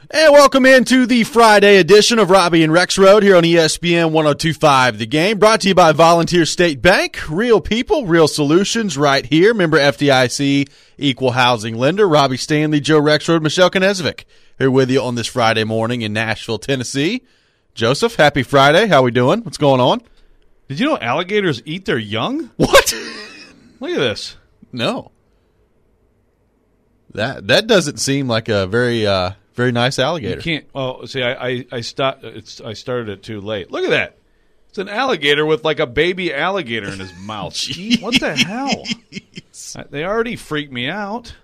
And welcome into the Friday edition of Robbie and Rex Road here on ESPN 102.5 The Game. Brought to you by Volunteer State Bank. Real people, real solutions right here. Member FDIC, equal housing lender. Robbie Stanley, Joe Rexrode, Michelle Knezovic here with you on this Friday morning in Nashville, Tennessee. Joseph, happy Friday. How we doing? What's going on? Did you know alligators eat their young? What? Look at this. No. That doesn't seem like a very nice alligator. You can't. Oh, see, I started it too late. Look at that. It's an alligator with like a baby alligator in his mouth. What the hell? They already freaked me out.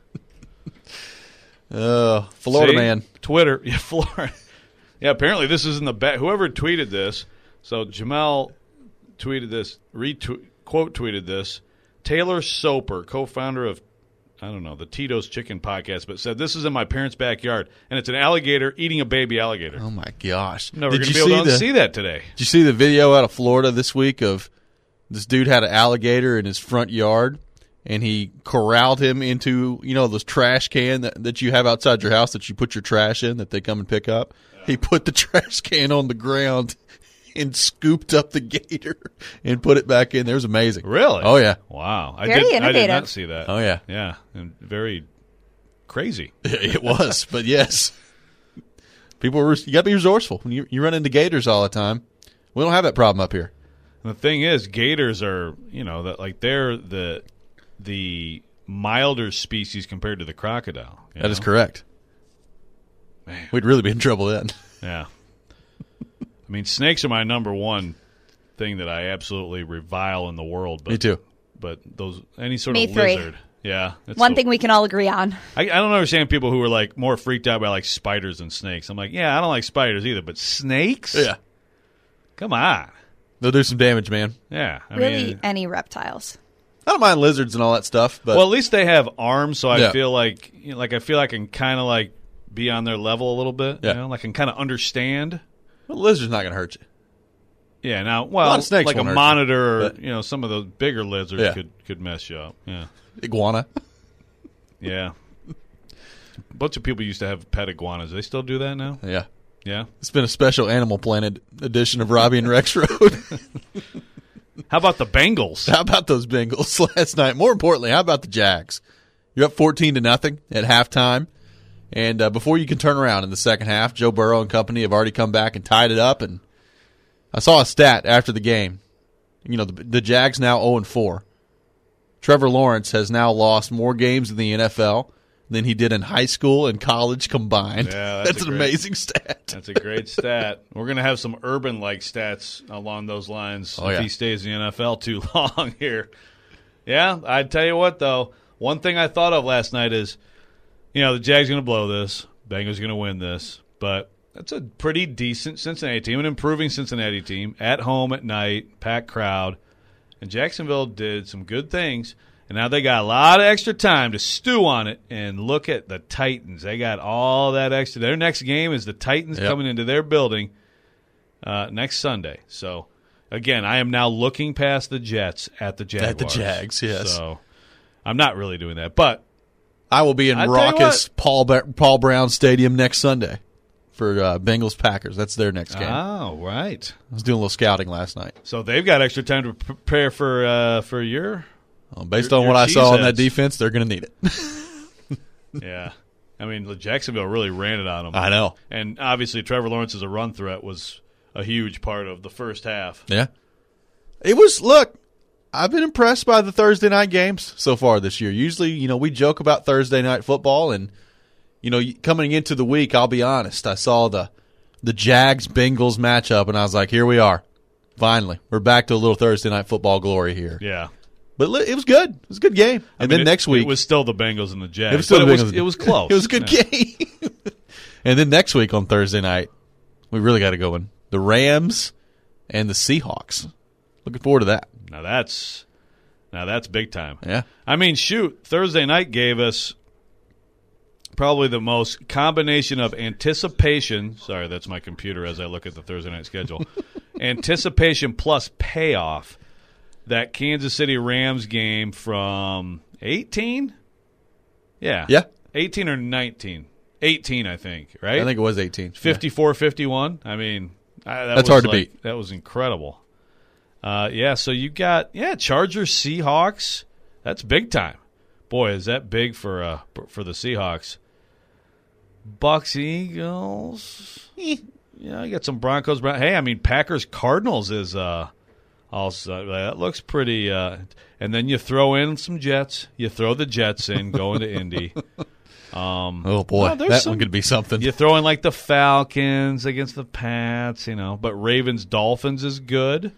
Florida see? Man. Twitter. Yeah, Florida. Yeah, apparently this isn't the best. Whoever tweeted this, so Jamel tweeted this, quote tweeted this. Taylor Soper, co-founder of, I don't know, the Tito's Chicken Podcast, but said, this is in my parents' backyard, and it's an alligator eating a baby alligator. Oh, my gosh. Never going to be able to see that today. Did you see the video out of Florida this week of this dude had an alligator in his front yard, and he corralled him into, those trash can that you have outside your house that you put your trash in that they come and pick up? Yeah. He put the trash can on the ground and scooped up the gator and put it back in there. It was amazing. Really? Oh, yeah. Wow. Very innovative. I did not see that. Oh, yeah. Yeah, and very crazy. It was, but yes. You got to be resourceful. When you run into gators all the time, we don't have that problem up here. And the thing is, gators are, they're the milder species compared to the crocodile. That is correct. Man. We'd really be in trouble then. Yeah. I mean, snakes are my number one thing that I absolutely revile in the world. But, me too. But any sort Me of three. lizard. Yeah. One thing we can all agree on. I don't understand people who are like more freaked out by like spiders than snakes. I'm like, yeah, I don't like spiders either, but snakes? Yeah. Come on. They'll do some damage, man. Yeah. I Really, mean, any reptiles. I don't mind lizards and all that stuff, but well, at least they have arms, so I Yeah. feel like I feel I can kind of like be on their level a little bit. Yeah. Like I can kind of understand. a lizard's not going to hurt you. Yeah, now, A lot of snakes like a won't hurt you, monitor or, but- some of those bigger lizards Yeah. could mess you up. Yeah. Iguana. Yeah. A bunch of people used to have pet iguanas. They still do that now? Yeah. Yeah. It's been a special Animal Planet edition of Robbie and Rex Road. How about the Bengals? How about those Bengals last night? More importantly, how about the Jags? You're up 14-0 at halftime. And before you can turn around in the second half, Joe Burrow and company have already come back and tied it up. And I saw a stat after the game. The Jags now 0-4. Trevor Lawrence has now lost more games in the NFL than he did in high school and college combined. Yeah, that's an amazing stat. That's a great stat. We're going to have some urban-like stats along those lines if he stays in the NFL too long here. Yeah, I'd tell you what, though. One thing I thought of last night is, the Jags going to blow this. Bengals going to win this. But that's a pretty decent Cincinnati team, an improving Cincinnati team, at home at night, packed crowd. And Jacksonville did some good things. And now they got a lot of extra time to stew on it and look at the Titans. They got all that extra. Their next game is the Titans coming into their building next Sunday. So, again, I am now looking past the Jets at the Jaguars. At the Jags, yes. So, I'm not really doing that. But I will be in raucous Paul Brown Stadium next Sunday for Bengals Packers. That's their next game. Oh, right. I was doing a little scouting last night. So they've got extra time to prepare for your – based on what I saw on that defense, they're going to need it. Yeah. I mean, Jacksonville really ran it on them. I know. And obviously Trevor Lawrence as a run threat was a huge part of the first half. Yeah. It was, look, I've been impressed by the Thursday night games so far this year. Usually, we joke about Thursday night football, and, coming into the week, I'll be honest, I saw the Jags-Bengals matchup, and I was like, here we are. Finally. We're back to a little Thursday night football glory here. Yeah. But it was good. It was a good game. And then next week. It was still the Bengals and the Jags. It was still it was close. It was a good game. And then next week on Thursday night, we really got to go in. The Rams and the Seahawks. Looking forward to that. Now that's big time. Yeah. I mean, shoot, Thursday night gave us probably the most combination of anticipation. Sorry, that's my computer as I look at the Thursday night schedule. Anticipation plus payoff. That Kansas City Rams game from 18? Yeah. Yeah. 18 or 19. 18, I think, right? I think it was 18. 54-51. I mean, that's hard to beat. That was incredible. So you got Chargers, Seahawks. That's big time. Boy, is that big for the Seahawks. Bucks, Eagles. Yeah, you got some Broncos. Hey, I mean, Packers, Cardinals is also that looks pretty. And then you throw in some Jets. You throw the Jets in, going to Indy. Oh boy, that one could be something. You throw in like the Falcons against the Pats, but Ravens, Dolphins is good.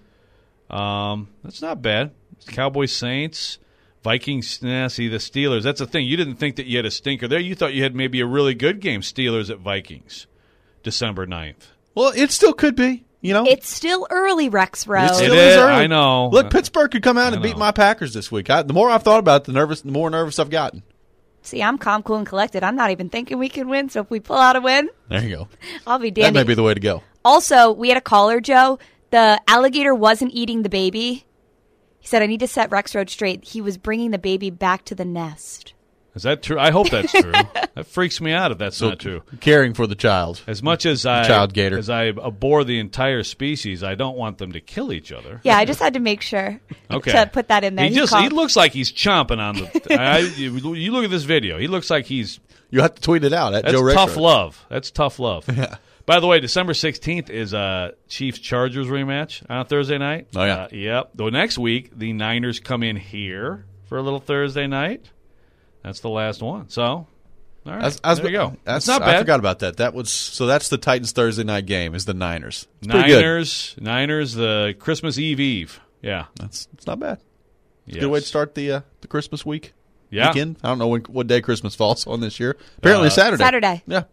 That's not bad. Cowboys, Saints. Vikings, see the Steelers. That's the thing. You didn't think that you had a stinker there. You thought you had maybe a really good game, Steelers at Vikings, December 9th. Well, it still could be, It's still early, Rexroad. It still is early. I know. Look, Pittsburgh could come out and beat my Packers this week. The more I've thought about it, the more nervous I've gotten. See, I'm calm, cool, and collected. I'm not even thinking we can win, so if we pull out a win, there you go. I'll be dandy. That may be the way to go. Also, we had a caller, Joe. The alligator wasn't eating the baby. He said, I need to set Rexroad straight. He was bringing the baby back to the nest. Is that true? I hope that's true. That freaks me out if that's not true. Caring for the child. As much as child gator. As I abhor the entire species, I don't want them to kill each other. Yeah, I just had to make sure to put that in there. He looks like he's chomping on the. You look at this video. He looks like he's. You have to tweet it out at Joe Rexroad. Tough love. That's tough love. Yeah. By the way, December 16th is a Chiefs-Chargers rematch on Thursday night. Oh, yeah. Yep. Though next week, the Niners come in here for a little Thursday night. That's the last one. So, all right, there you go. That's not bad. I forgot about that. That's the Titans Thursday night game is the Niners. Niners, the Christmas Eve. Yeah. It's not bad. It's a good way to start the Christmas week. Yeah. Weekend. I don't know what day Christmas falls on this year. Apparently Saturday. Saturday. Yeah.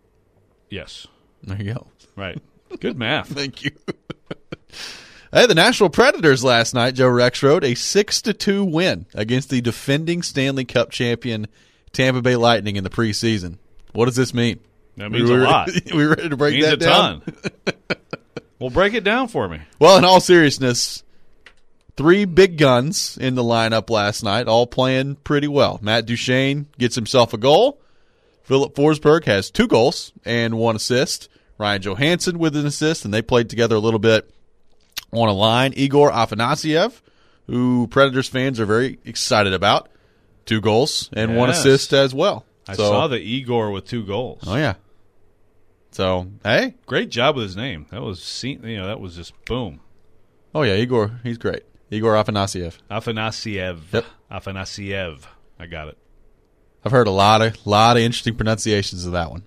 Yes. There you go. Right. Good math. Thank you. Hey, the Nashville Predators last night, Joe Rexroad, a 6-2 win against the defending Stanley Cup champion Tampa Bay Lightning in the preseason. What does this mean? That means a lot. We ready to break that down? Means a ton. Well, break it down for me. Well, in all seriousness, 3 big guns in the lineup last night, all playing pretty well. Matt Duchene gets himself a goal. Philip Forsberg has 2 goals and 1 assist. Ryan Johansson with an assist, and they played together a little bit on a line. Igor Afanasyev, who Predators fans are very excited about, 2 goals and 1 assist as well. I saw the Igor with 2 goals. Oh, yeah. So, hey. Great job with his name. That was, that was just boom. Oh, yeah, Igor, he's great. Igor Afanasyev. Yep. Afanasyev. I got it. I've heard a lot of interesting pronunciations of that one.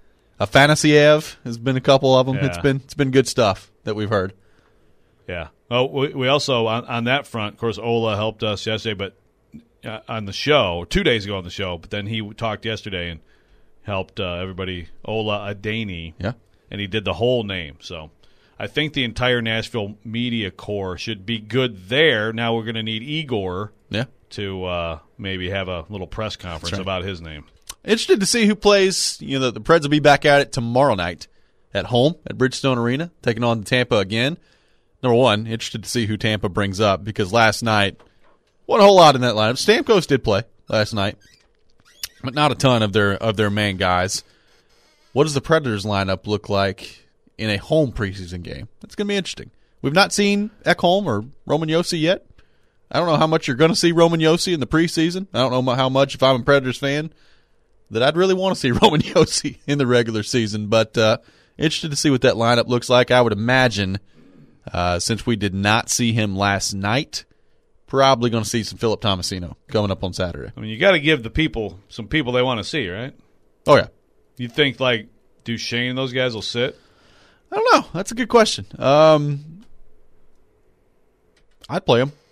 Afanasyev has been a couple of them. Yeah. It's been good stuff that we've heard. Yeah. Oh, we also on that front, of course, Ola helped us yesterday, but on the show 2 days ago on the show. But then he talked yesterday and helped everybody. Ola Adani. Yeah. And he did the whole name. So I think the entire Nashville media corps should be good there. Now we're going to need Igor. Yeah. To maybe have a little press conference about his name. Interested to see who plays. The Preds will be back at it tomorrow night at home at Bridgestone Arena, taking on Tampa again. Number one, interested to see who Tampa brings up because last night, wasn't a whole lot in that lineup. Stamkos did play last night, but not a ton of their main guys. What does the Predators lineup look like in a home preseason game? That's going to be interesting. We've not seen Ekholm or Roman Josi yet. I don't know how much you're going to see Roman Josi in the preseason. I don't know how much, if I'm a Predators fan, that I'd really want to see Roman Josi in the regular season. But interested to see what that lineup looks like. I would imagine, since we did not see him last night, probably going to see some Philip Tomasino coming up on Saturday. I mean, you got to give the people some people they want to see, right? Oh, yeah. You think, like, Duchene and those guys will sit? I don't know. That's a good question. I'd play him.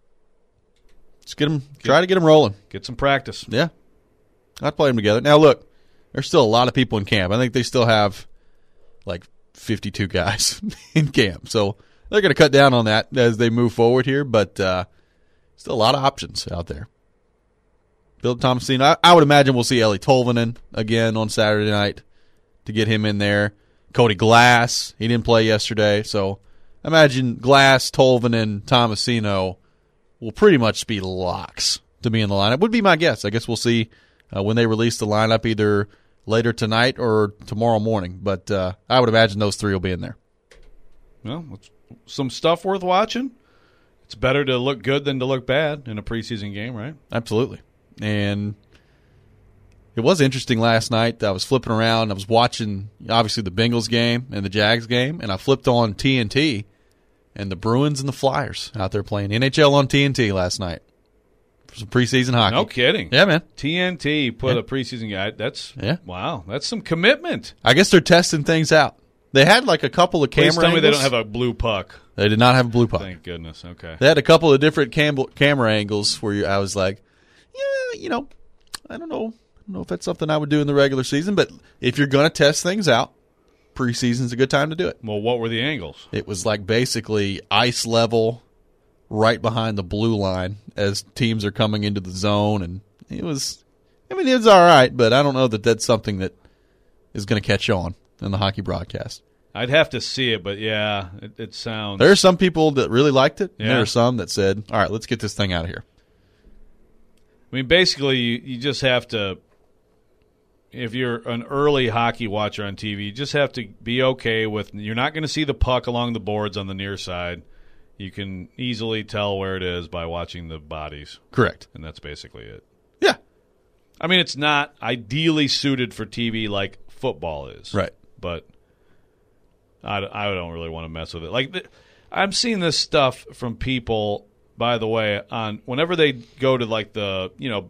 Try to get them rolling. Get some practice. Yeah. I'd play them together. Now, look, there's still a lot of people in camp. I think they still have, 52 guys in camp. So they're going to cut down on that as they move forward here, but still a lot of options out there. Philip Tomasino, I would imagine we'll see Eeli Tolvanen again on Saturday night to get him in there. Cody Glass, he didn't play yesterday, so imagine Glass, Tolvanen, Tomasino will pretty much be locks to be in the lineup. Would be my guess. I guess we'll see when they release the lineup either later tonight or tomorrow morning. But I would imagine those three will be in there. Well, it's some stuff worth watching. It's better to look good than to look bad in a preseason game, right? Absolutely. And it was interesting last night. I was flipping around. I was watching, obviously, the Bengals game and the Jags game, and I flipped on TNT, and the Bruins and the Flyers out there playing NHL on TNT last night for some preseason hockey. No kidding. Yeah, man. TNT put a preseason guy. Wow. That's some commitment. I guess they're testing things out. They had like a couple of camera Please tell angles. me they don't have a blue puck. They did not have a blue puck. Thank goodness. Okay. They had a couple of different camera angles where I was like, yeah, I don't know. I don't know if that's something I would do in the regular season, but if you're going to test things out, preseason's a good time to do it. Well, what were the angles? It was like basically ice level right behind the blue line as teams are coming into the zone, and it was all right, but I don't know that that's something that is going to catch on in the hockey broadcast. I'd have to see it, but yeah, it sounds... There are some people that really liked it, and Yeah. there are some that said, all right, let's get this thing out of here. I mean, basically, you just have to... If you're an early hockey watcher on TV, you just have to be okay with... You're not going to see the puck along the boards on the near side. You can easily tell where it is by watching the bodies. Correct. And that's basically it. Yeah. I mean, it's not ideally suited for TV like football is. Right. But I don't really want to mess with it. Like, I'm seeing this stuff from people, by the way, on whenever they go to like the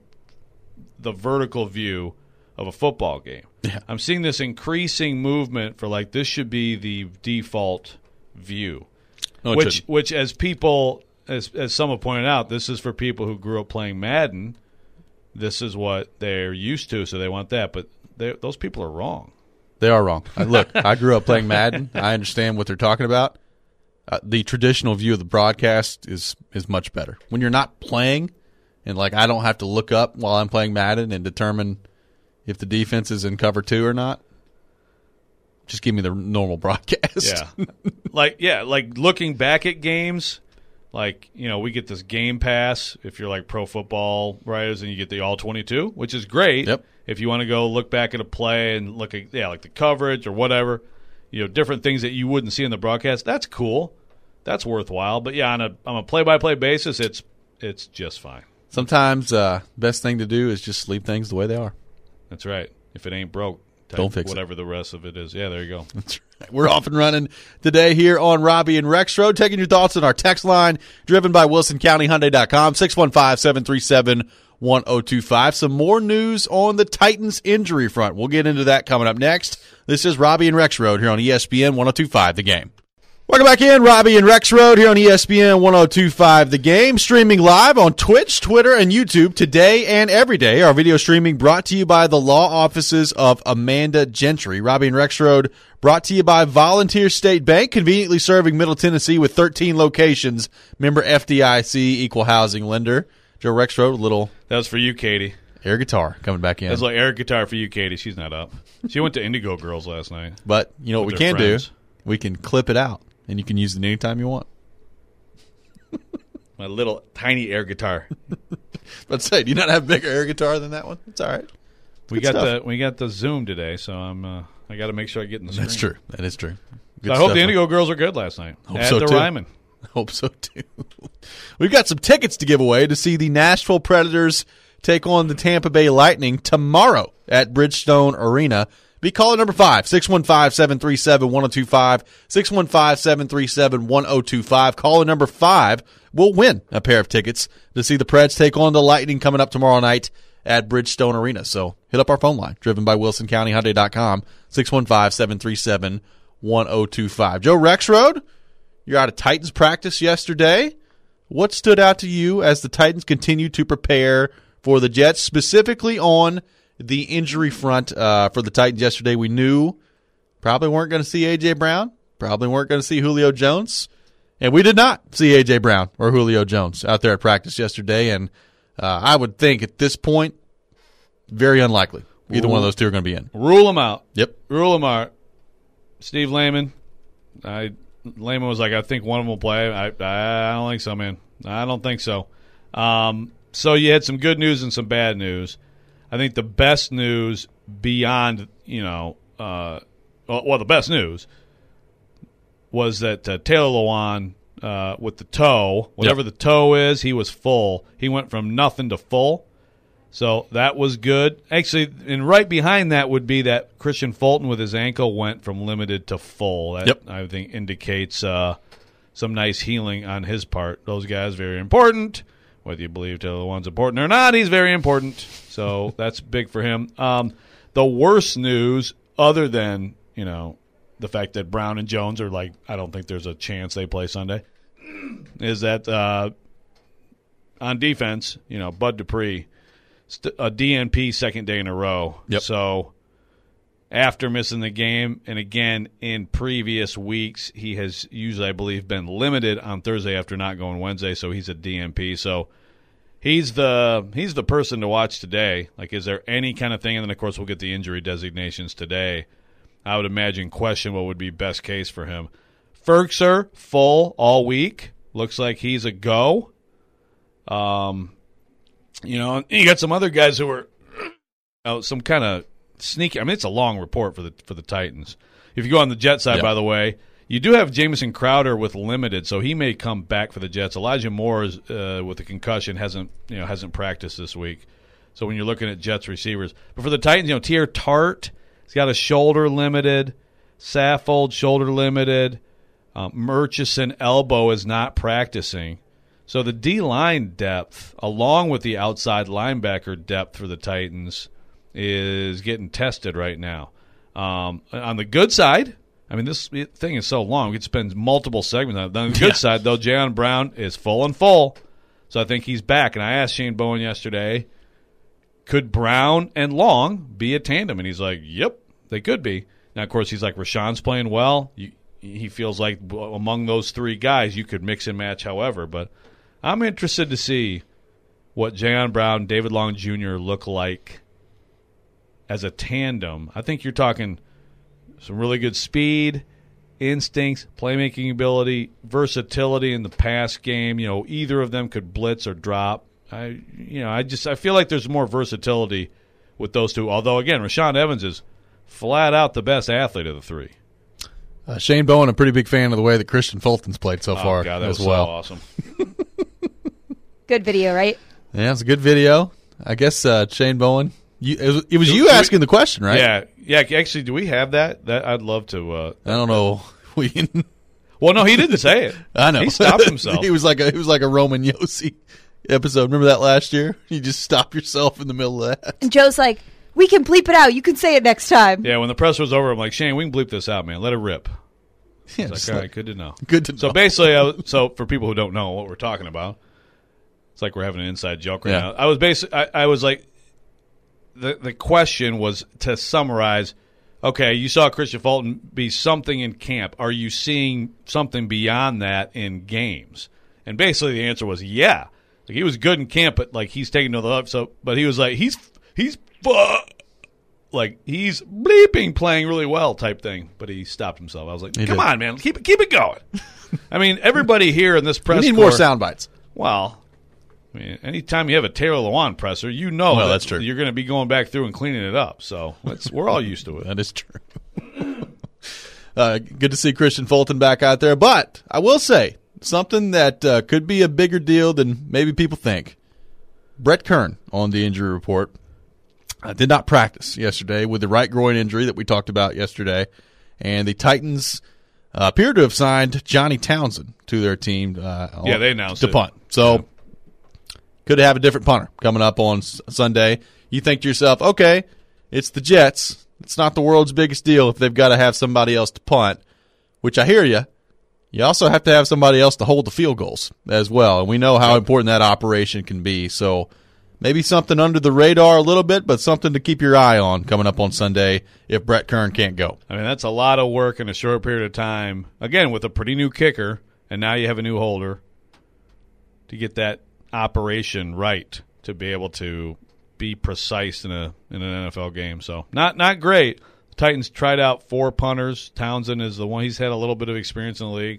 vertical view of a football game. Yeah. I'm seeing this increasing movement for like this should be the default view. No, which as people as some have pointed out, this is for people who grew up playing Madden. This is what they're used to, so they want that. But those people are wrong. They are wrong. Look, I grew up playing Madden. I understand what they're talking about. The traditional view of the broadcast is much better. When you're not playing, and like I don't have to look up while I'm playing Madden and determine if the defense is in cover 2 or not. Just give me the normal broadcast. Yeah. Like looking back at games, like, we get this Game Pass if you're like pro football writers, and you get the all 22, which is great. Yep. If you want to go look back at a play and look at like the coverage or whatever, different things that you wouldn't see in the broadcast, that's cool. That's worthwhile. But yeah, on a play-by-play basis, it's just fine. Sometimes best thing to do is just leave things the way they are. That's right. If it ain't broke, don't fix whatever the rest of it is. Yeah, there you go. That's right. We're off and running today here on Robbie and Rexroad, taking your thoughts on our text line, driven by WilsonCountyHyundai.com, 615-737-1025. Some more news on the Titans injury front. We'll get into that coming up next. This is Robbie and Rexroad here on ESPN 102.5 The Game. Welcome back in, Robbie and Rexroad here on ESPN 102.5 The Game, streaming live on Twitch, Twitter, and YouTube today and every day. Our video streaming brought to you by the law offices of Amanda Gentry. Robbie and Rexroad brought to you by Volunteer State Bank, conveniently serving Middle Tennessee with 13 locations. Member FDIC, equal housing lender. Joe Rexroad, a little... That was for you, Katie. Air guitar coming back in. That's like air guitar for you, Katie. She's not up. She went to Indigo Girls last night. But you know what we can do? We can clip it out, and you can use it anytime you want. My little tiny air guitar. But say, do you not have a bigger air guitar than that one? It's all right. We got the Zoom today, so I got to make sure I get in the screen. That's true. That is true. So I hope the Indigo Girls are good last night. Hope so, too. Ryman. Hope so too. We've got some tickets to give away to see the Nashville Predators take on the Tampa Bay Lightning tomorrow at Bridgestone Arena. Be caller number 5, 615-737-1025, 615-737-1025. Caller number 5 will win a pair of tickets to see the Preds take on the Lightning coming up tomorrow night at Bridgestone Arena. So hit up our phone line, driven by WilsonCountyHyundai.com, 615-737-1025. Joe Rexroad, you're out of Titans practice yesterday. What stood out to you as the Titans continue to prepare for the Jets, specifically on the injury front for the Titans yesterday? We knew probably weren't going to see A.J. Brown, probably weren't going to see Julio Jones, and we did not see A.J. Brown or Julio Jones out there at practice yesterday, and I would think at this point, very unlikely either one of those two are going to be in. Rule them out. Yep. Rule them out. Steve Lehman, Lehman was like, I think one of them will play. I don't think so, man. I don't think so. So you had some good news and some bad news. I think the best news beyond, the best news was that Taylor Lewan, with the toe, whatever the toe is, he was full. He went from nothing to full. So that was good. Actually, and right behind that would be that Christian Fulton with his ankle went from limited to full. That, I think, indicates some nice healing on his part. Those guys, very important. Whether you believe Taylor Lewan's important or not, he's very important. So that's big for him. The worst news, other than, the fact that Brown and Jones are like, I don't think there's a chance they play Sunday, is that on defense, Bud Dupree, a DNP second day in a row. So after missing the game, and again in previous weeks, he has usually, I believe, been limited on Thursday after not going Wednesday, so he's a DNP. So he's the person to watch today. Like, is there any kind of thing? And then, of course, we'll get the injury designations today. I would imagine question what would be best case for him. Ferkser, full all week. Looks like he's a go. And you got some other guys who are some kind of sneaky. I mean, it's a long report for the Titans. If you go on the Jet side, by the way, you do have Jamison Crowder with limited, so he may come back for the Jets. Elijah Moore is, with a concussion hasn't practiced this week. So when you're looking at Jets receivers, but for the Titans, Tier Tart, he's got a shoulder limited, Saffold shoulder limited, Murchison elbow is not practicing. So the D-line depth, along with the outside linebacker depth for the Titans, is getting tested right now. On the good side, I mean, this thing is so long, we could spend multiple segments on it. On the good side, though, Jayon Brown is full and full, so I think he's back. And I asked Shane Bowen yesterday, could Brown and Long be a tandem? And he's like, yep, they could be. Now, of course, he's like, Rashawn's playing well. He feels like among those three guys, you could mix and match however, but I'm interested to see what Jayon Brown, David Long Jr. look like as a tandem. I think you're talking some really good speed, instincts, playmaking ability, versatility in the pass game. Either of them could blitz or drop. I feel like there's more versatility with those two. Although, again, Rashaan Evans is flat out the best athlete of the three. Shane Bowen, a pretty big fan of the way that Christian Fulton's played so far. God, that as was well. So awesome. Good video, right? Yeah, it's a good video. I guess Shane Bowen. It was you asking the question, right? Yeah. Actually, do we have that? That I'd love to. I don't know. Well, no, he didn't say it. I know. He stopped himself. He was like a Roman Yossi episode. Remember that last year? You just stop yourself in the middle of that. And Joe's like, "We can bleep it out. You can say it next time." Yeah, when the press was over, I'm like, Shane, we can bleep this out, man. Let it rip. Yeah, like, all right, good to know. Good to know. So basically, so for people who don't know what we're talking about, it's like we're having an inside joke right now. I was like, the question was to summarize. Okay, you saw Christian Fulton be something in camp. Are you seeing something beyond that in games? And basically, the answer was yeah. Like, he was good in camp, but like he's taking to the left. So, but he was like he's bleeping playing really well type thing. But he stopped himself. I was like, come on, man, keep it going. I mean, everybody here in this press. We need more sound bites. Well, I mean, anytime you have a Taylor Lewan presser, that's true. You're going to be going back through and cleaning it up. So we're all used to it. That is true. Good to see Christian Fulton back out there. But I will say something that could be a bigger deal than maybe people think. Brett Kern on the injury report did not practice yesterday with the right groin injury that we talked about yesterday. And the Titans appear to have signed Johnny Townsend to their team. They announced to punt. So could have a different punter coming up on Sunday. You think to yourself, okay, it's the Jets. It's not the world's biggest deal if they've got to have somebody else to punt, which I hear you. You also have to have somebody else to hold the field goals as well. And we know how important that operation can be. So maybe something under the radar a little bit, but something to keep your eye on coming up on Sunday if Brett Kern can't go. I mean, that's a lot of work in a short period of time. Again, with a pretty new kicker, and now you have a new holder to get that operation right to be able to be precise in an NFL game. So not great. The Titans tried out 4 punters. Townsend is the one. He's had a little bit of experience in the league.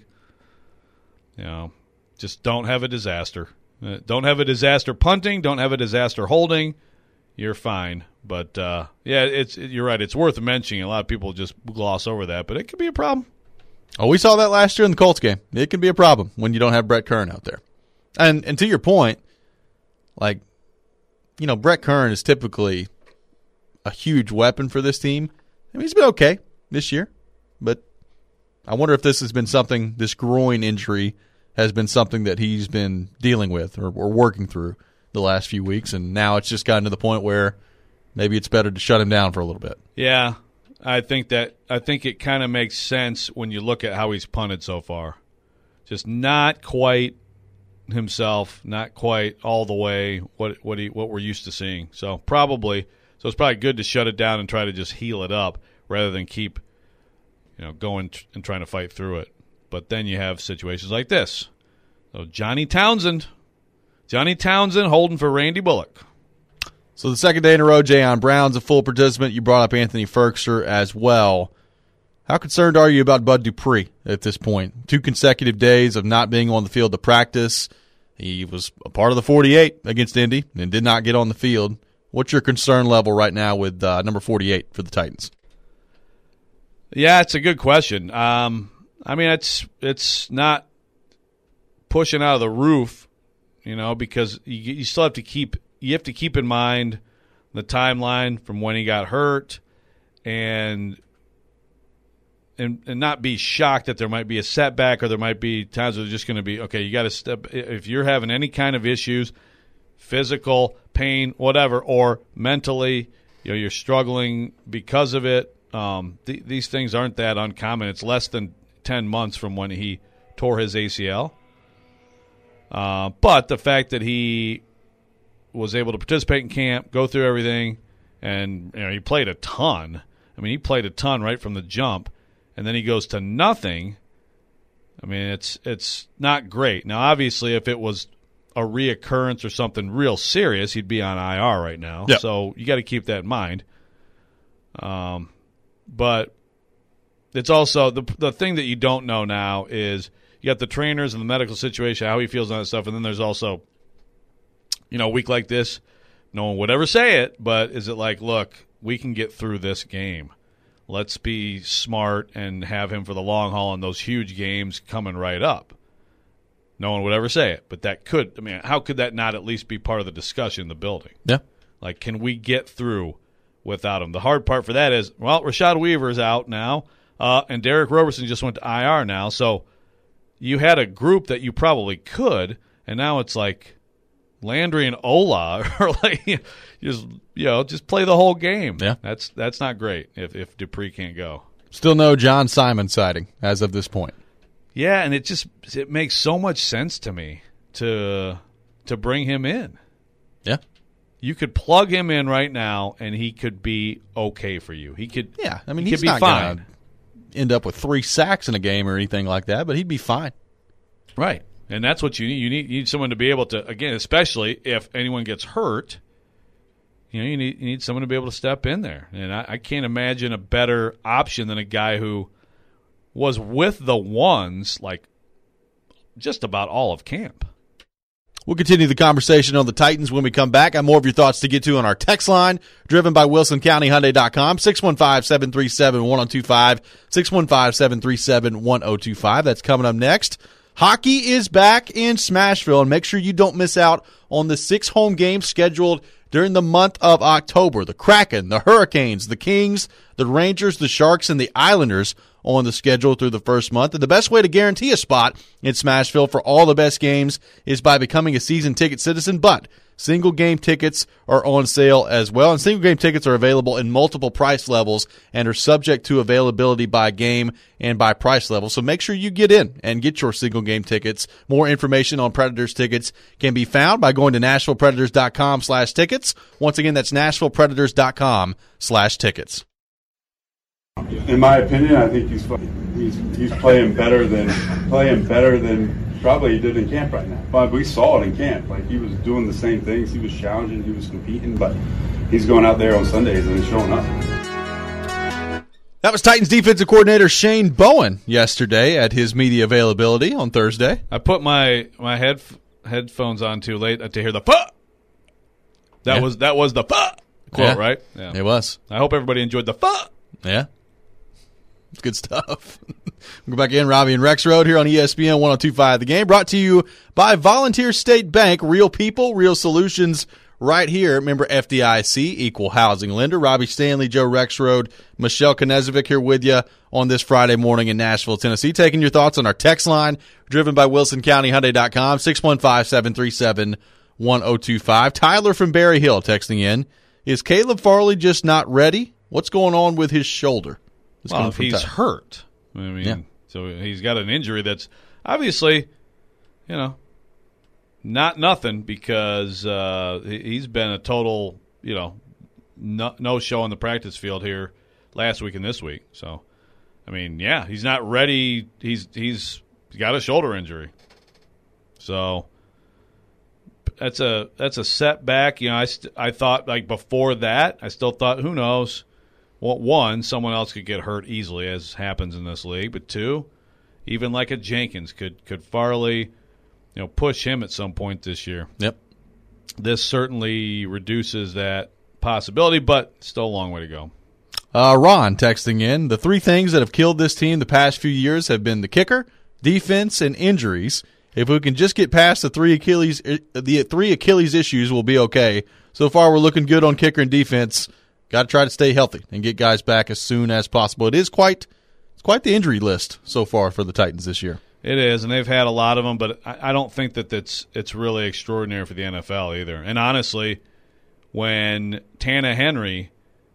Just don't have a disaster. Don't have a disaster punting. Don't have a disaster holding. You're fine. But, you're right. It's worth mentioning. A lot of people just gloss over that, but it could be a problem. Oh, we saw that last year in the Colts game. It can be a problem when you don't have Brett Kern out there. And to your point, like, Brett Kern is typically a huge weapon for this team. I mean, he's been okay this year, but I wonder if this has been something, this groin injury has been something that he's been dealing with or working through the last few weeks, and now it's just gotten to the point where maybe it's better to shut him down for a little bit. Yeah, I think it kind of makes sense when you look at how he's punted so far. Just not quite himself, not quite all the way what we're used to seeing. So it's probably good to shut it down and try to just heal it up rather than keep going and trying to fight through it. But then you have situations like this. So Johnny Townsend holding for Randy Bullock. So the second day in a row, Jayon Brown's a full participant. You brought up Anthony Firkser as well. How concerned are you about Bud Dupree at this point? 2 consecutive days of not being on the field to practice. He was a part of the 48 against Indy and did not get on the field. What's your concern level right now with number 48 for the Titans? Yeah, it's a good question. I mean, it's not pushing out of the roof, because you still have to keep in mind the timeline from when he got hurt, and not be shocked that there might be a setback or there might be times where they're just going to be, okay, you got to step. If you're having any kind of issues, physical, pain, whatever, or mentally, you're struggling because of it, these things aren't that uncommon. It's less than 10 months from when he tore his ACL. But the fact that he was able to participate in camp, go through everything, and he played a ton. I mean, he played a ton right from the jump, and then he goes to nothing. I mean, it's not great. Now, obviously, if it was a reoccurrence or something real serious, he'd be on IR right now. Yep. So you got to keep that in mind. But it's also the thing that you don't know now is you got the trainers and the medical situation, how he feels on that stuff, and then there's also, a week like this, no one would ever say it, but is it like, look, we can get through this game. Let's be smart and have him for the long haul in those huge games coming right up. No one would ever say it, but that could. I mean, how could that not at least be part of the discussion in the building? Yeah. Like, can we get through without him? The hard part for that is, well, Rashad Weaver's out now, and Derek Roberson just went to IR now. So you had a group that you probably could, and now it's like Landry and Ola are like, just play the whole game. Yeah. That's not great if Dupree can't go. Still no John Simon sighting as of this point. Yeah, and it makes so much sense to me to bring him in. Yeah. You could plug him in right now, and he could be okay for you. He could. Yeah, I mean, he's not fine. Gonna end up with 3 sacks in a game or anything like that, but he'd be fine. Right, and that's what you need. You need someone to be able to, again, especially if anyone gets hurt. You need someone to be able to step in there, and I can't imagine a better option than a guy who was with the ones like just about all of camp. We'll continue the conversation on the Titans when we come back. I have more of your thoughts to get to on our text line, driven by WilsonCountyHyundai.com, 615-737-1025, 615-737-1025. That's coming up next. Hockey is back in Smashville, and make sure you don't miss out on the 6 home games scheduled during the month of October. The Kraken, the Hurricanes, the Kings, the Rangers, the Sharks, and the Islanders on the schedule through the first month. And the best way to guarantee a spot in Smashville for all the best games is by becoming a season ticket citizen, but single game tickets are on sale as well, and single game tickets are available in multiple price levels and are subject to availability by game and by price level. So make sure you get in and get your single game tickets. More information on Predators tickets can be found by going to NashvillePredators.com/tickets. Once again, that's NashvillePredators.com/tickets. In my opinion, I think he's playing better than probably he did in camp right now. But we saw it in camp. Like, he was doing the same things. He was challenging. He was competing. But he's going out there on Sundays and showing up. That was Titans defensive coordinator Shane Bowen yesterday at his media availability on Thursday. I put my headphones on too late to hear the puh. That was the puh. quote, right? Yeah, it was. I hope everybody enjoyed the fun. Yeah. It's good stuff. We'll go back in. Robbie and Rex Road here on ESPN 102.5 The Game. Brought to you by Volunteer State Bank. Real people, real solutions right here. Member FDIC, equal housing lender. Robbie Stanley, Joe Rexrode, Michelle Knezovic here with you on this Friday morning in Nashville, Tennessee. Taking your thoughts on our text line, driven by WilsonCountyHyundai.com, 615-737-1025. Tyler from Berry Hill texting in. Is Caleb Farley just not ready? What's going on with his shoulder? Well, he's hurt. I mean, so he's got an injury that's obviously, not nothing, because he's been a total, no show on the practice field here last week and this week. So, I mean, he's not ready. He's got a shoulder injury. So that's a setback. I thought, like, before that, I still thought, who knows. Well, one, someone else could get hurt easily, as happens in this league. But two, even like a Jenkins, could Farley, push him at some point this year. Yep. This certainly reduces that possibility, but still a long way to go. Ron texting in. The three things that have killed this team the past few years have been the kicker, defense, and injuries. If we can just get past the three Achilles issues, we'll be okay. So far, we're looking good on kicker and defense. Got to try to stay healthy and get guys back as soon as possible. It's quite the injury list so far for the Titans this year. It is, and they've had a lot of them, but I don't think that it's really extraordinary for the NFL either. And honestly, when Tana Henry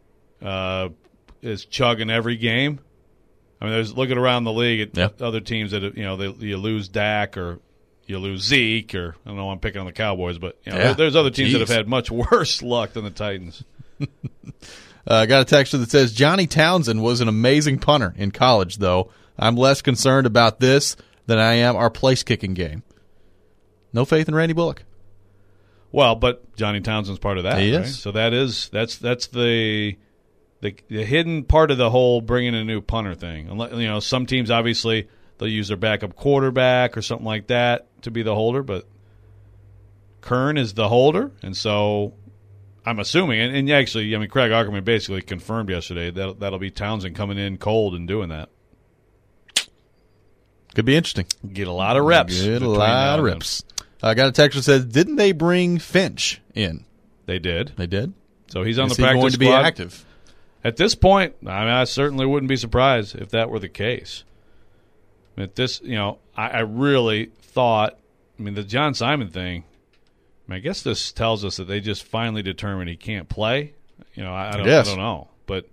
is chugging every game, I mean, there's looking around the league at other teams that you lose Dak or you lose Zeke, or I don't know, I'm picking on the Cowboys, but there's other teams that have had much worse luck than the Titans. I got a texter that says Johnny Townsend was an amazing punter in college, though. I'm less concerned about this than I am our place-kicking game. No faith in Randy Bullock. Well, but Johnny Townsend's part of that. He right? is. So that's the hidden part of the whole bringing a new punter thing. Some teams obviously they'll use their backup quarterback or something like that to be the holder, but Kern is the holder, and so I'm assuming, and actually, I mean, Craig Aukerman basically confirmed yesterday that'll be Townsend coming in cold and doing that. Could be interesting. Get a lot of reps. Get a lot of reps. I got a text that says, didn't they bring Finch in? They did. They did? So he's on the Is he practice going to be squad. active? At this point, I mean, I certainly wouldn't be surprised if that were the case. At this, I really thought, the John Simon thing, I guess this tells us that they just finally determined he can't play. I don't know. But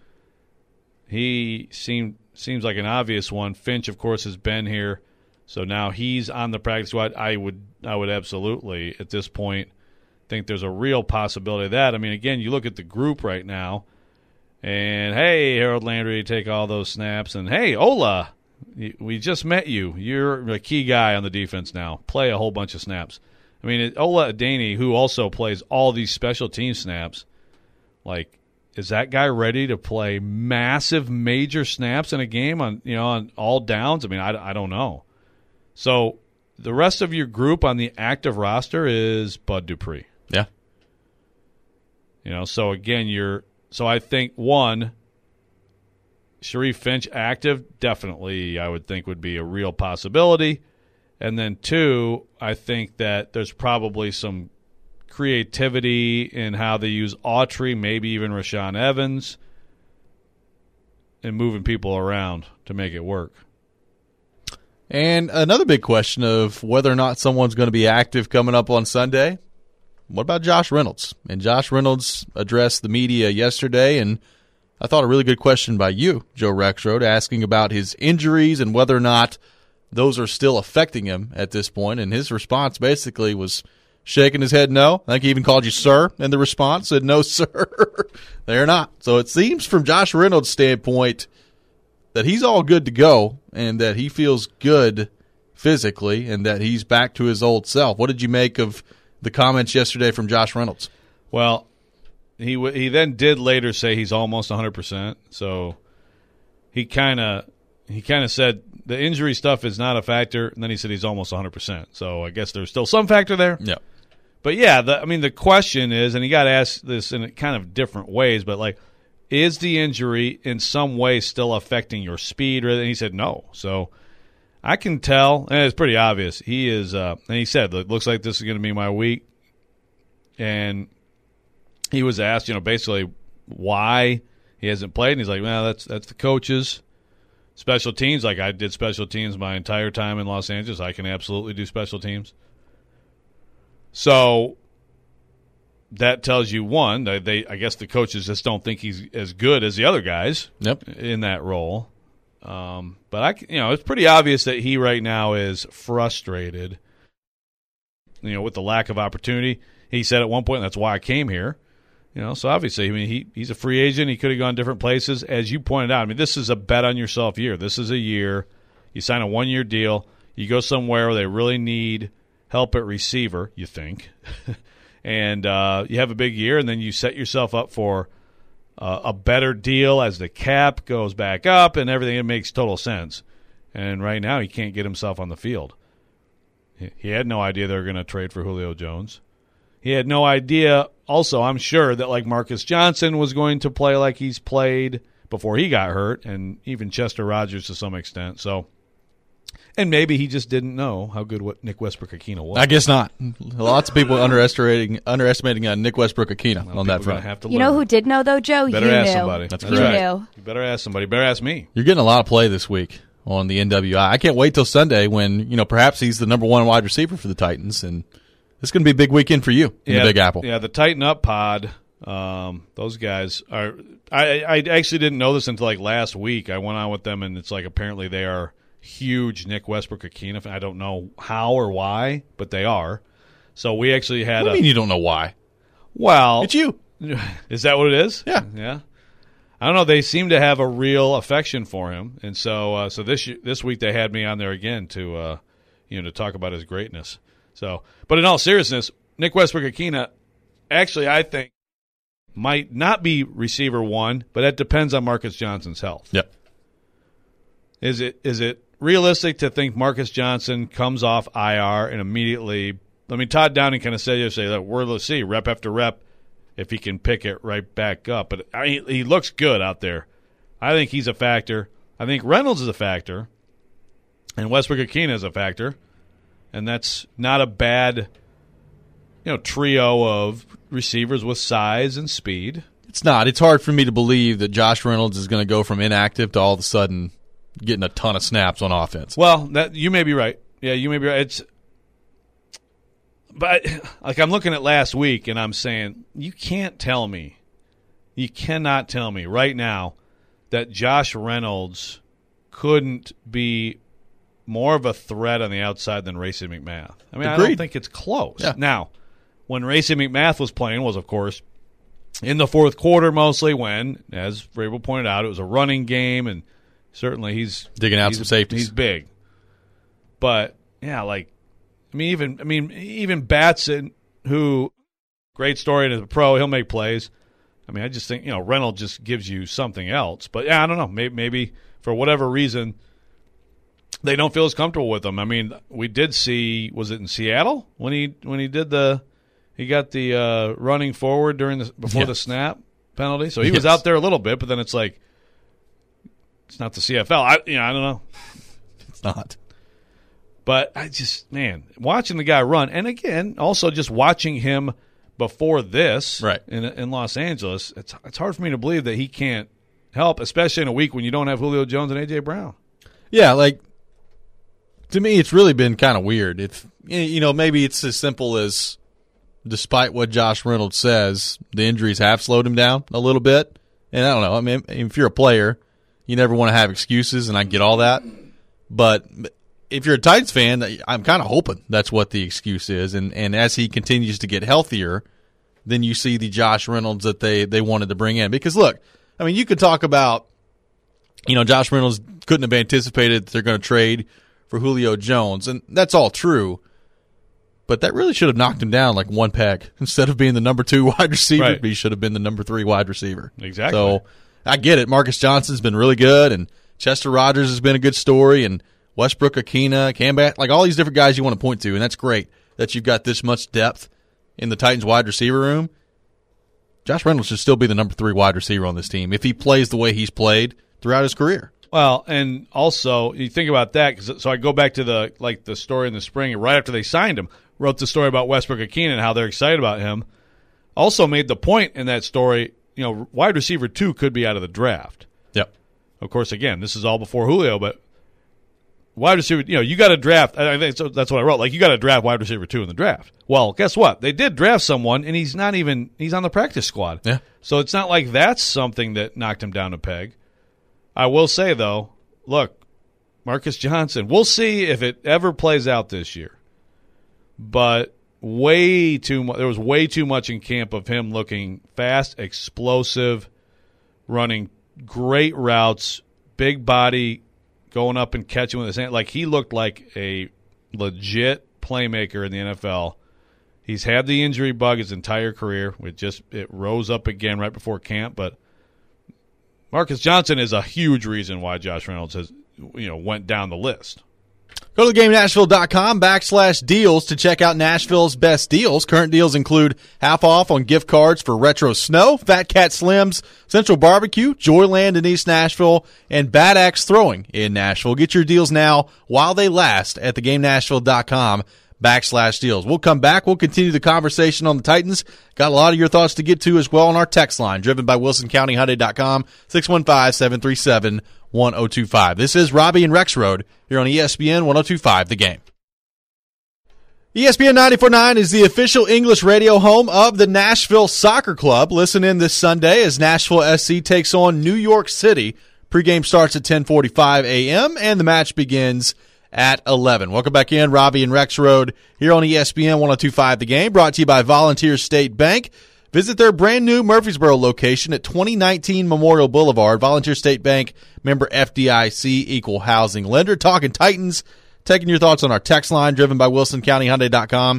he seems like an obvious one. Finch, of course, has been here. So now he's on the practice squad. I would absolutely, at this point, think there's a real possibility of that. I mean, again, you look at the group right now, and, hey, Harold Landry, take all those snaps. And, hey, Ola, we just met you. You're a key guy on the defense now. Play a whole bunch of snaps. I mean, Ola Adeni, who also plays all these special team snaps, like, is that guy ready to play massive, major snaps in a game on all downs? I mean, I don't know. So the rest of your group on the active roster is Bud Dupree. Yeah. So again, so I think, one, Sharif Finch active, definitely I would think would be a real possibility. And then two, I think that there's probably some creativity in how they use Autry, maybe even Rashaan Evans, and moving people around to make it work. And another big question of whether or not someone's going to be active coming up on Sunday. What about Josh Reynolds? And Josh Reynolds addressed the media yesterday, and I thought a really good question by you, Joe Rexrode, asking about his injuries and whether or not those are still affecting him at this point. And his response basically was shaking his head no. I think he even called you sir in the response, said no, sir. They're not. So it seems from Josh Reynolds' standpoint that he's all good to go and that he feels good physically and that he's back to his old self. What did you make of the comments yesterday from Josh Reynolds? Well, he then did later say he's almost 100%. So he kind of said the injury stuff is not a factor, and then he said he's almost 100%. So I guess there's still some factor there. Yeah. But yeah, the question is, and he got asked this in kind of different ways, but like, is the injury in some way still affecting your speed? And he said no. So I can tell, and it's pretty obvious. He is, and he said, it looks like this is going to be my week. And he was asked, basically why he hasn't played, and he's like, well, that's the coaches. Special teams, like I did special teams my entire time in Los Angeles. I can absolutely do special teams. So that tells you, one, I guess the coaches just don't think he's as good as the other guys in that role. But it's pretty obvious that he right now is frustrated, with the lack of opportunity. He said at one point, that's why I came here. So obviously, he's a free agent. He could have gone different places. As you pointed out, this is a bet on yourself year. This is a year. You sign a 1-year deal. You go somewhere where they really need help at receiver, you think. And you have a big year, and then you set yourself up for a better deal as the cap goes back up and everything. It makes total sense. And right now, he can't get himself on the field. He had no idea they were going to trade for Julio Jones. He had no idea, also, I'm sure, that like Marcus Johnson was going to play like he's played before he got hurt, and even Chester Rogers to some extent. So, and maybe he just didn't know how good what Nick Westbrook-Ikhine was. I guess not. Lots of people underestimating Nick Westbrook-Ikhine on that front. Have to you know who did know, though, Joe? Better ask somebody. That's correct. right. You knew. You better ask somebody. Better ask me. You're getting a lot of play this week on the NWI. I can't wait till Sunday when, perhaps he's the number 1 wide receiver for the Titans, and it's going to be a big weekend for you in the Big Apple. Yeah, the Tighten Up pod, those guys are – I actually didn't know this until like last week. I went on with them, and it's like apparently they are huge Nick Westbrook-Ikhine fans. I don't know how or why, but they are. So we actually had What do you mean you don't know why? Well – It's you. Is that what it is? Yeah. Yeah. I don't know. They seem to have a real affection for him, and so this week they had me on there again to to talk about his greatness. So, but in all seriousness, Nick Westbrook-Ikhine, actually, I think might not be receiver 1, but that depends on Marcus Johnson's health. Yep. Is it realistic to think Marcus Johnson comes off IR and immediately? I mean, Todd Downing kind of said yesterday that let's see rep after rep if he can pick it right back up. But he looks good out there. I think he's a factor. I think Reynolds is a factor, and Westbrook-Ikhine is a factor. And that's not a bad, trio of receivers with size and speed. It's not. It's hard for me to believe that Josh Reynolds is going to go from inactive to all of a sudden getting a ton of snaps on offense. Well, you may be right. Yeah, you may be right. But like I'm looking at last week and I'm saying, you cannot tell me right now that Josh Reynolds couldn't be more of a threat on the outside than Racey McMath. I mean, Agreed. I don't think it's close. Yeah. Now, when Racey McMath was playing was, of course, in the fourth quarter mostly when, as Vrabel pointed out, it was a running game, and certainly he's digging out some safeties. He's big. But, yeah, even Batson, who, great story as a pro, he'll make plays. I mean, I just think, Reynolds just gives you something else. But, yeah, I don't know. Maybe for whatever reason, they don't feel as comfortable with him. I mean, we did see, was it in Seattle when he got the running forward before the snap penalty? So he was out there a little bit, but then it's like, it's not the CFL. I don't know. It's not. But watching the guy run, and again, also just watching him before this in Los Angeles, it's hard for me to believe that he can't help, especially in a week when you don't have Julio Jones and A.J. Brown. Yeah, to me, it's really been kind of weird. If maybe it's as simple as, despite what Josh Reynolds says, the injuries have slowed him down a little bit. And I don't know. I mean, if you're a player, you never want to have excuses, and I get all that. But if you're a Titans fan, I'm kind of hoping that's what the excuse is. And as he continues to get healthier, then you see the Josh Reynolds that they wanted to bring in. Because, look, I mean, you could talk about, Josh Reynolds couldn't have anticipated that they're going to trade for Julio Jones, and that's all true. But that really should have knocked him down like one peg. Instead of being the number 2 wide receiver, he should have been the number 3 wide receiver. Exactly. So I get it. Marcus Johnson's been really good, and Chester Rogers has been a good story, and Westbrook-Ikhine, Cam Bat, all these different guys you want to point to, and that's great that you've got this much depth in the Titans wide receiver room, Josh Reynolds should still be the number 3 wide receiver on this team if he plays the way he's played throughout his career. Well, and also you think about that. So I go back to the story in the spring, right after they signed him, wrote the story about Westbrook-Ikhine and how they're excited about him. Also made the point in that story, wide receiver 2 could be out of the draft. Yep. Of course, again, this is all before Julio, but wide receiver, you got to draft. I think that's what I wrote. Like, you got to draft wide receiver 2 in the draft. Well, guess what? They did draft someone, and he's on the practice squad. Yeah. So it's not like that's something that knocked him down a peg. I will say, though, look, Marcus Johnson, we'll see if it ever plays out this year. But there was way too much in camp of him looking fast, explosive, running great routes, big body, going up and catching with his hand. Like, he looked like a legit playmaker in the NFL. He's had the injury bug his entire career. It rose up again right before camp. But Marcus Johnson is a huge reason why Josh Reynolds has went down the list. Go to theGameNashville.com/deals to check out Nashville's best deals. Current deals include half off on gift cards for Retro Snow, Fat Cat Slims, Central Barbecue, Joyland in East Nashville, and Bad Axe Throwing in Nashville. Get your deals now while they last at theGameNashville.com/deals. We'll come back. We'll continue the conversation on the Titans. Got a lot of your thoughts to get to as well on our text line, driven by WilsonCountyHyundai.com, 615-737-1025. This is Robbie and Rexroad here on ESPN 1025 The Game. ESPN 94.9 is the official English radio home of the Nashville Soccer Club. Listen in this Sunday as Nashville SC takes on New York City. Pregame starts at 10:45 a.m. and the match begins at 11. Welcome back in, Robbie and Rexroad here on ESPN 1025 The Game, brought to you by Volunteer State Bank. Visit their brand new Murfreesboro location at 2019 Memorial Boulevard. Volunteer State Bank, member FDIC, equal housing lender. Talking Titans, taking your thoughts on our text line, driven by WilsonCountyHyundai.com,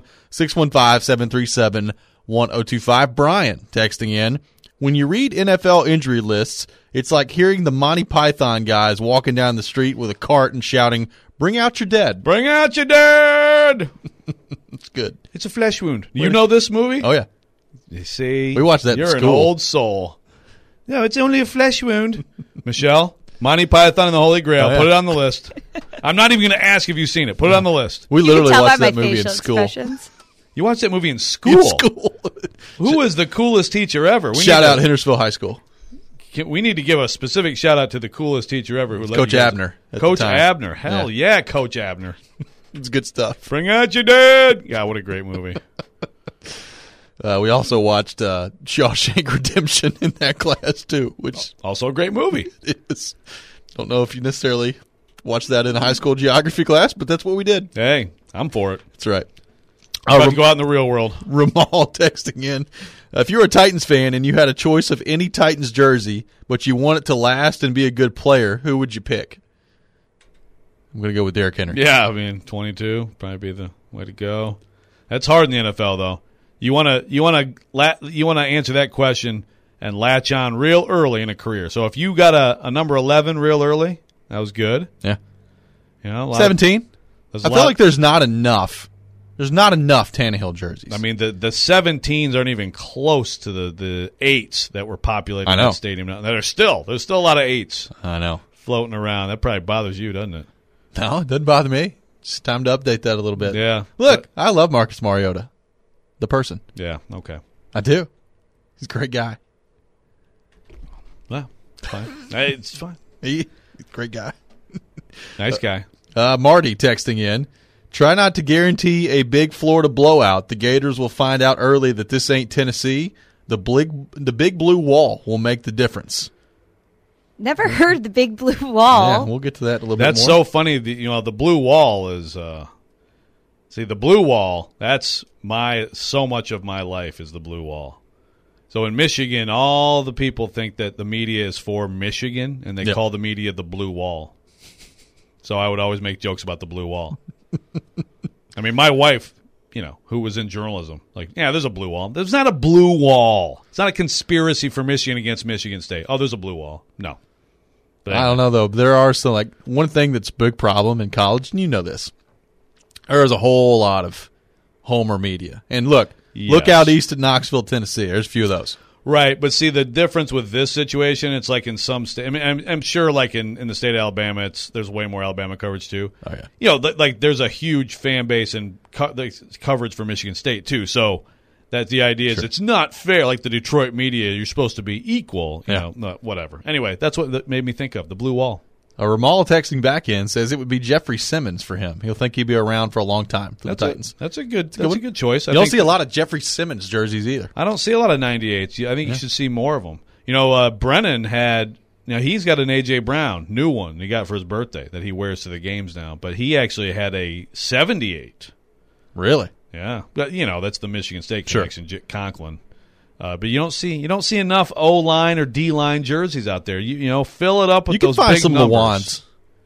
615-737-1025. Brian texting in, when you read NFL injury lists, it's like hearing the Monty Python guys walking down the street with a cart and shouting, "Bring out your dead." Bring out your dead! It's good. It's a flesh wound. You know this movie? Oh, yeah. You see, we watched that. You're in an school. Old soul. No, it's only a flesh wound. Michelle, Monty Python and the Holy Grail. Oh, yeah. Put it on the list. I'm not even going to ask if you've seen it. Put it on the list. We literally watched that movie in school. You watched that movie in school? In school. Who was the coolest teacher ever? Shout out Hendersonville High School. We need to give a specific shout out to the coolest teacher ever. Coach Abner. Coach Abner. Hell yeah, Coach Abner. It's good stuff. Bring out your dad. God, what a great movie. We also watched Shawshank Redemption in that class, too, which also a great movie. Is. Don't know if you necessarily watched that in a high school geography class, but that's what we did. Hey, I'm for it. That's right. I'm about to go out in the real world. Ramal texting in. If you were a Titans fan and you had a choice of any Titans jersey, but you want it to last and be a good player, who would you pick? I'm going to go with Derrick Henry. Yeah, I mean, 22 probably be the way to go. That's hard in the NFL, though. You want to answer that question and latch on real early in a career. So if you got a number 11 real early, that was good. Yeah. 17. I feel like there's not enough. There's not enough Tannehill jerseys. I mean, the 17s aren't even close to the 8s that were populating that stadium now. There's still a lot of 8s. I know. Floating around. That probably bothers you, doesn't it? No, it doesn't bother me. It's time to update that a little bit. Yeah. Look, I love Marcus Mariota, the person. Yeah, okay. I do. He's a great guy. Well, it's fine. Hey, it's fine. He's a great guy. Nice guy. Marty texting in. Try not to guarantee a big Florida blowout. The Gators will find out early that this ain't Tennessee. The big blue wall will make the difference. Never heard the big blue wall. Yeah, we'll get to that a little bit more. That's so funny. The blue wall is the blue wall, that's so much of my life is the blue wall. So in Michigan, all the people think that the media is for Michigan, and they call the media the blue wall. So I would always make jokes about the blue wall. I mean, my wife, who was in journalism, there's a blue wall. There's not a blue wall. It's not a conspiracy for Michigan against Michigan State. Oh, there's a blue wall. No. But I don't know, though. There are some, one thing that's a big problem in college, and you know this. There is a whole lot of homer media. And look, Look out east at Knoxville, Tennessee. There's a few of those. Right, but see the difference with this situation, it's like in some state. I mean, I'm sure like in the state of Alabama, there's way more Alabama coverage too. Oh yeah, like there's a huge fan base and coverage for Michigan State too. So that the idea is it's not fair. Like the Detroit media, you're supposed to be equal. You know, whatever. Anyway, that's what that made me think of the blue wall. Ramal texting back in says it would be Jeffrey Simmons for him. He'll think he'd be around for a long time for the Titans. That's a good choice. You don't see a lot of Jeffrey Simmons jerseys either. I don't see a lot of 98s. I think you should see more of them. You know, Brennan had he's got an A.J. Brown, new one he got for his birthday that he wears to the games now. But he actually had a 78. Really? Yeah. But, that's the Michigan State connection, Conklin. But you don't see enough O-line or D-line jerseys out there. You fill it up with those big numbers. You can find some Lawans.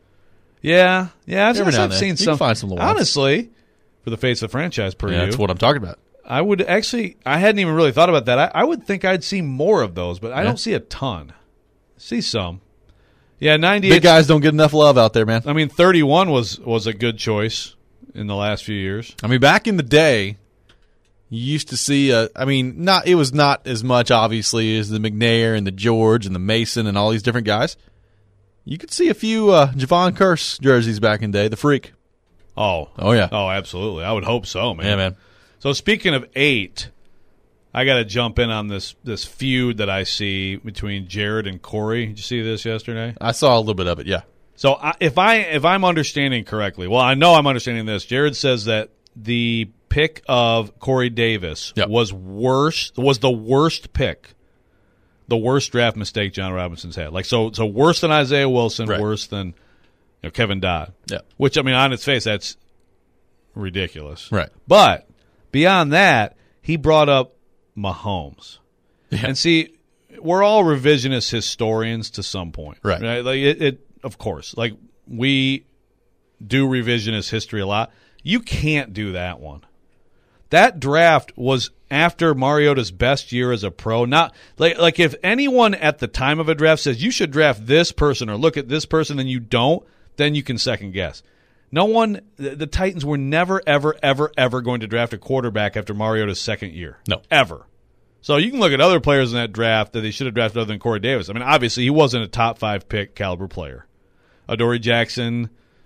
Yeah. I've seen some. You can find some Lawans. Honestly, for the face of the franchise per that's what I'm talking about. I hadn't even really thought about that. I would think I'd see more of those, but I don't see a ton. See some. Yeah, 98. Big guys don't get enough love out there, man. I mean, 31 was a good choice in the last few years. I mean, back in the day, you used to see, it was not as much, obviously, as the McNair and the George and the Mason and all these different guys. You could see a few Javon Curse jerseys back in the day, the Freak. Oh, yeah. Oh, absolutely. I would hope so, man. Yeah, man. So speaking of 8, I got to jump in on this feud that I see between Jared and Corey. Did you see this yesterday? I saw a little bit of it, yeah. So if I'm understanding correctly, well, I know I'm understanding this. Jared says that the pick of Corey Davis was the worst pick, the worst draft mistake John Robinson's had. Like so worse than Isaiah Wilson, worse than Kevin Dodd. Yeah. Which on its face that's ridiculous. Right. But beyond that, he brought up Mahomes. Yeah. And see, we're all revisionist historians to some point. Right? Like it of course. Like we do revisionist history a lot. You can't do that one. That draft was after Mariota's best year as a pro. Not like if anyone at the time of a draft says you should draft this person or look at this person and you don't, then you can second guess. No one, the Titans were never, ever, ever, ever going to draft a quarterback after Mariota's second year. No. Ever. So you can look at other players in that draft that they should have drafted other than Corey Davis. I mean, obviously he wasn't a top 5 pick caliber player. Adoree Jackson,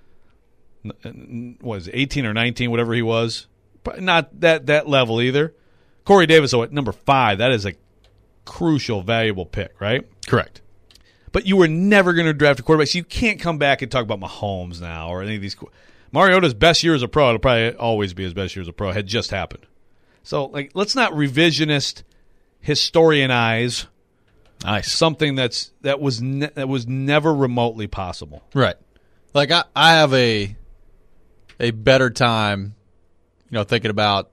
was 18 or 19, whatever he was. Not that level either. Corey Davis, at number 5, that is a crucial, valuable pick, right? Correct. But you were never going to draft a quarterback, so you can't come back and talk about Mahomes now or any of these. Mariota's best year as a pro, it'll probably always be his best year as a pro, had just happened. So, let's not revisionist historianize something that was never remotely possible. Right. Like I have a better time, thinking about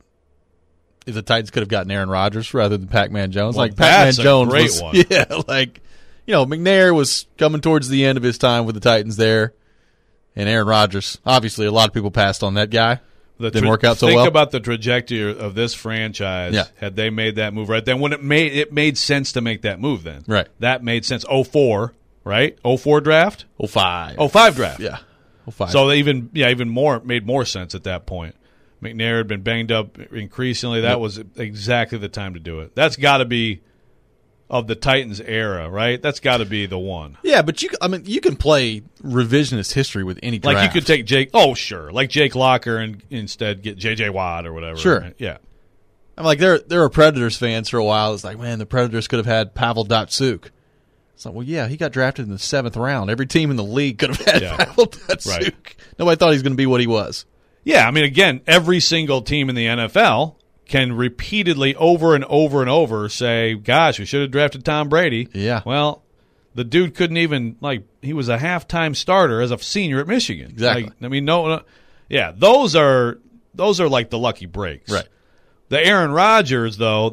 if the Titans could have gotten Aaron Rodgers rather than Pac-Man Jones. Well, like Pac-Man Jones great was, one. Yeah, like McNair was coming towards the end of his time with the Titans there, and Aaron Rodgers. Obviously, a lot of people passed on that guy. Didn't work out so well. Think about the trajectory of this franchise. Yeah. Had they made that move right then, when it made sense to make that move then. Right. That made sense. 04, right? 04 draft? 05. 05 draft. Yeah. 05. So they even more made more sense at that point. McNair had been banged up increasingly. That was exactly the time to do it. That's got to be of the Titans era, right? That's got to be the one. Yeah, but you can play revisionist history with any draft. Like you could take Jake. Oh, sure. Like Jake Locker and instead get J.J. Watt or whatever. Sure. Right? Yeah. I'm like there were Predators fans for a while. It's like, man, the Predators could have had Pavel Datsyuk. It's like, well, yeah, he got drafted in the 7th round. Every team in the league could have had Pavel Datsyuk. Right. Nobody thought he was going to be what he was. Yeah, I mean, again, every single team in the NFL can repeatedly over and over and over say, gosh, we should have drafted Tom Brady. Yeah. Well, the dude couldn't even, he was a halftime starter as a senior at Michigan. Exactly. Yeah, those are like the lucky breaks. Right. The Aaron Rodgers, though,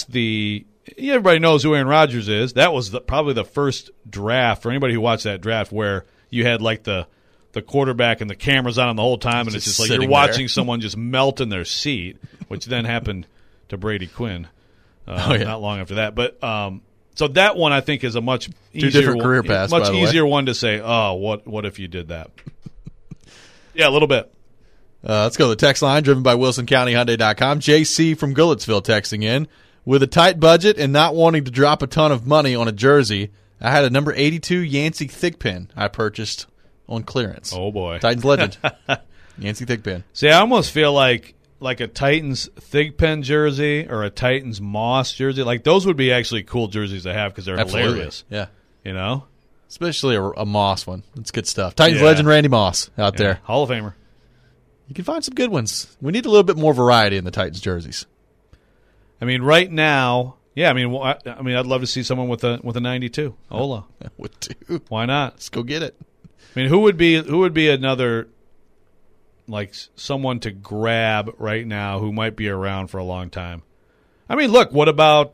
everybody knows who Aaron Rodgers is. That was probably the first draft for anybody who watched that draft where you had the quarterback and the camera's on him the whole time, and it's just like you're watching someone just melt in their seat, which then happened to Brady Quinn not long after that. But so that one I think is a much easier career paths, much easier one to say, oh, what if you did that? Yeah, a little bit. Let's go to the text line, driven by WilsonCountyHyundai.com. JC from Gouletsville texting in. With a tight budget and not wanting to drop a ton of money on a jersey, I had a number 82 Yancey Thigpen I purchased on clearance. Oh, boy. Titans legend. Yancey Thigpen. See, I almost feel like a Titans Thigpen jersey or a Titans Moss jersey. Like, those would be actually cool jerseys to have because they're hilarious. Yeah. You know? Especially a Moss one. That's good stuff. Titans legend Randy Moss out there. Hall of Famer. You can find some good ones. We need a little bit more variety in the Titans jerseys. I mean, right now, I'd love to see someone with a 92. Ola. Would too. Why not? Let's go get it. I mean, who would be another, like, someone to grab right now who might be around for a long time? I mean, look, what about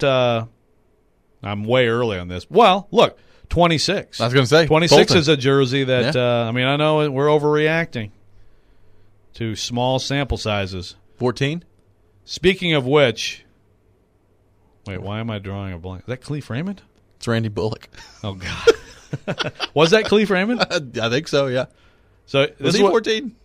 I'm way early on this. Well, look, 26. I was going to say 26 Bolton. is a jersey that I know we're overreacting to small sample sizes. 14? Speaking of which, wait, why am I drawing a blank? Is that Cleve Raymond? It's Randy Bullock. Oh, God. Was that Cleve Raymond? I think so, yeah. So Was he 14?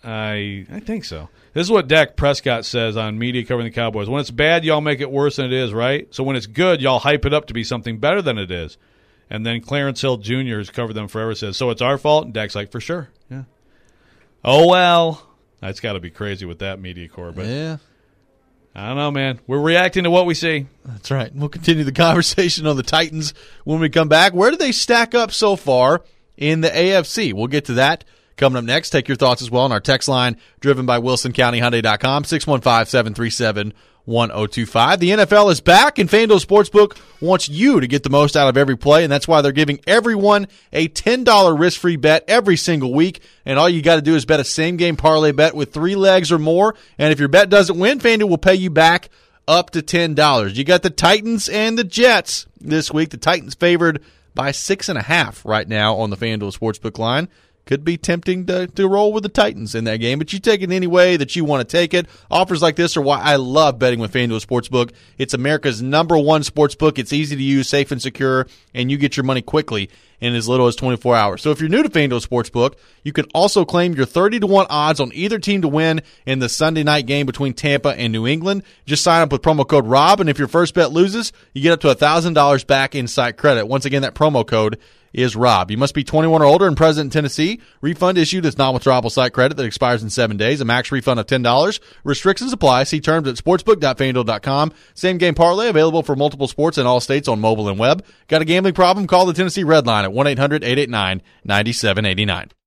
I think so. This is what Dak Prescott says on media covering the Cowboys. When it's bad, y'all make it worse than it is, right? So when it's good, y'all hype it up to be something better than it is. And then Clarence Hill Jr., who's covered them forever, says, so it's our fault? And Dak's like, for sure. Yeah. Oh, well. That's got to be crazy with that media corps. But yeah. I don't know, man. We're reacting to what we see. That's right. We'll continue the conversation on the Titans when we come back. Where do they stack up so far in the AFC? We'll get to that coming up next. Take your thoughts as well on our text line, driven by WilsonCountyHyundai.com, 615-737-1025. The NFL is back, and FanDuel Sportsbook wants you to get the most out of every play, and that's why they're giving everyone a $10 risk-free bet every single week. And all you got to do is bet a same-game parlay bet with 3 legs or more. And if your bet doesn't win, FanDuel will pay you back up to $10. You got the Titans and the Jets this week. The Titans favored by 6.5 right now on the FanDuel Sportsbook line. Could be tempting to roll with the Titans in that game, but you take it any way that you want to take it. Offers like this are why I love betting with FanDuel Sportsbook. It's America's #1 sportsbook. It's easy to use, safe and secure, and you get your money quickly in as little as 24 hours. So if you're new to FanDuel Sportsbook, you can also claim your 30-1 odds on either team to win in the Sunday night game between Tampa and New England. Just sign up with promo code ROB, and if your first bet loses, you get up to $1,000 back in site credit. Once again, that promo code is Rob. You must be 21 or older and present in Tennessee. Refund issued as non-withdrawable site credit that expires in 7 days. A max refund of $10. Restrictions apply. See terms at sportsbook.fanduel.com. Same game parlay available for multiple sports in all states on mobile and web. Got a gambling problem? Call the Tennessee Red Line at 1-800-889-9789.